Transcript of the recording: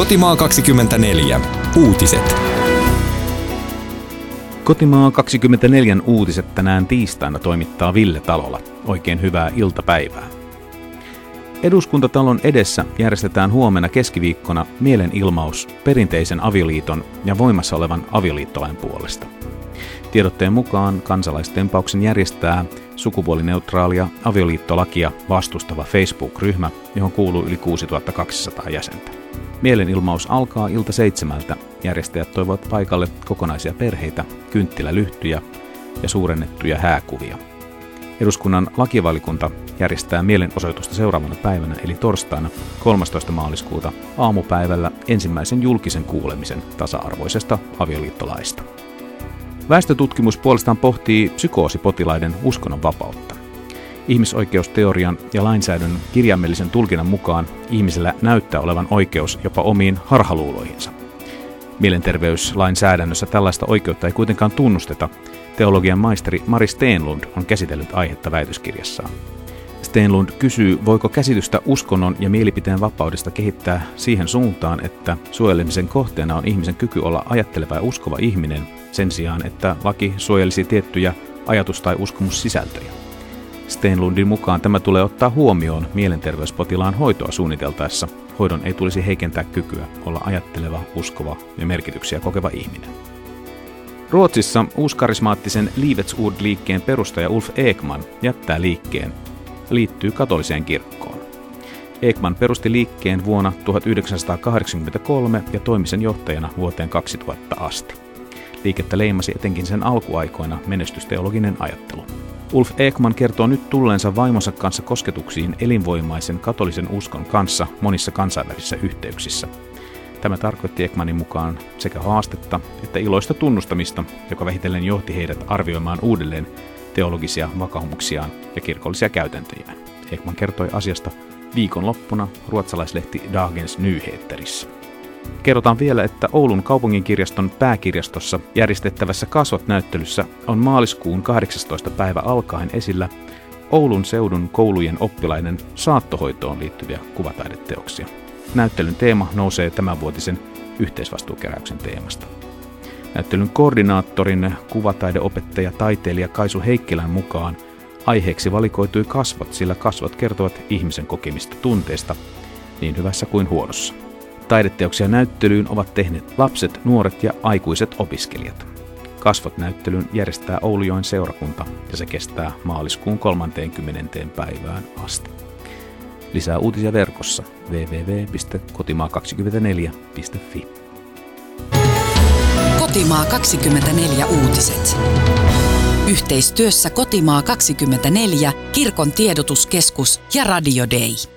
Kotimaa 24. Uutiset. Kotimaa 24 uutiset tänään tiistaina toimittaa Ville Talola. Oikein hyvää iltapäivää. Eduskuntatalon edessä järjestetään huomenna keskiviikkona mielenilmaus perinteisen avioliiton ja voimassa olevan avioliittolain puolesta. Tiedotteen mukaan kansalaistempauksen järjestää sukupuolineutraalia avioliittolakia vastustava Facebook-ryhmä, johon kuuluu yli 6200 jäsentä. Mielenilmaus alkaa ilta 7. Järjestäjät toivovat paikalle kokonaisia perheitä, kynttilälyhtyjä ja suurennettuja hääkuvia. Eduskunnan lakivaliokunta järjestää mielenosoitusta seuraavana päivänä eli torstaina 13. maaliskuuta aamupäivällä ensimmäisen julkisen kuulemisen tasa-arvoisesta avioliittolaista. Väestötutkimus puolestaan pohtii psykoosipotilaiden uskonnonvapautta. Ihmisoikeusteorian ja lainsäädännön kirjaimellisen tulkinnan mukaan ihmisellä näyttää olevan oikeus jopa omiin harhaluuloihinsa. Mielenterveyslainsäädännössä tällaista oikeutta ei kuitenkaan tunnusteta. Teologian maisteri Mari Stenlund on käsitellyt aihetta väitöskirjassaan. Stenlund kysyy, voiko käsitystä uskonnon ja mielipiteen vapaudesta kehittää siihen suuntaan, että suojelemisen kohteena on ihmisen kyky olla ajatteleva ja uskova ihminen, sen sijaan, että laki suojelisi tiettyjä ajatus- tai uskomussisältöjä. Stenlundin mukaan tämä tulee ottaa huomioon mielenterveyspotilaan hoitoa suunniteltaessa. Hoidon ei tulisi heikentää kykyä olla ajatteleva, uskova ja merkityksiä kokeva ihminen. Ruotsissa uuskarismaattisen Livets Ord-liikkeen perustaja Ulf Ekman jättää liikkeen ja liittyy katoliseen kirkkoon. Ekman perusti liikkeen vuonna 1983 ja toimi sen johtajana vuoteen 2000 asti. Liikettä leimasi etenkin sen alkuaikoina menestysteologinen ajattelu. Ulf Ekman kertoo nyt tulleensa vaimonsa kanssa kosketuksiin elinvoimaisen katolisen uskon kanssa monissa kansainvälisissä yhteyksissä. Tämä tarkoitti Ekmanin mukaan sekä haastetta että iloista tunnustamista, joka vähitellen johti heidät arvioimaan uudelleen teologisia vakaumuksiaan ja kirkollisia käytäntöjään. Ekman kertoi asiasta viikonloppuna ruotsalaislehti Dagens Nyheterissä. Kerrotaan vielä, että Oulun kaupunginkirjaston pääkirjastossa järjestettävässä kasvat-näyttelyssä on maaliskuun 18. päivä alkaen esillä Oulun seudun koulujen oppilaiden saattohoitoon liittyviä kuvataideteoksia. Näyttelyn teema nousee tämänvuotisen yhteisvastuukeräyksen teemasta. Näyttelyn koordinaattorin kuvataideopettaja taiteilija Kaisu Heikkilän mukaan aiheeksi valikoitui kasvot, sillä kasvot kertovat ihmisen kokemista tunteista niin hyvässä kuin huonossa. Taideteoksia näyttelyyn ovat tehneet lapset, nuoret ja aikuiset opiskelijat. Kasvot-näyttelyn järjestää Oulujoen seurakunta ja se kestää maaliskuun 30. päivään asti. Lisää uutisia verkossa www.kotimaa24.fi. Kotimaa 24 uutiset. Yhteistyössä Kotimaa 24, Kirkon tiedotuskeskus ja Radio Day.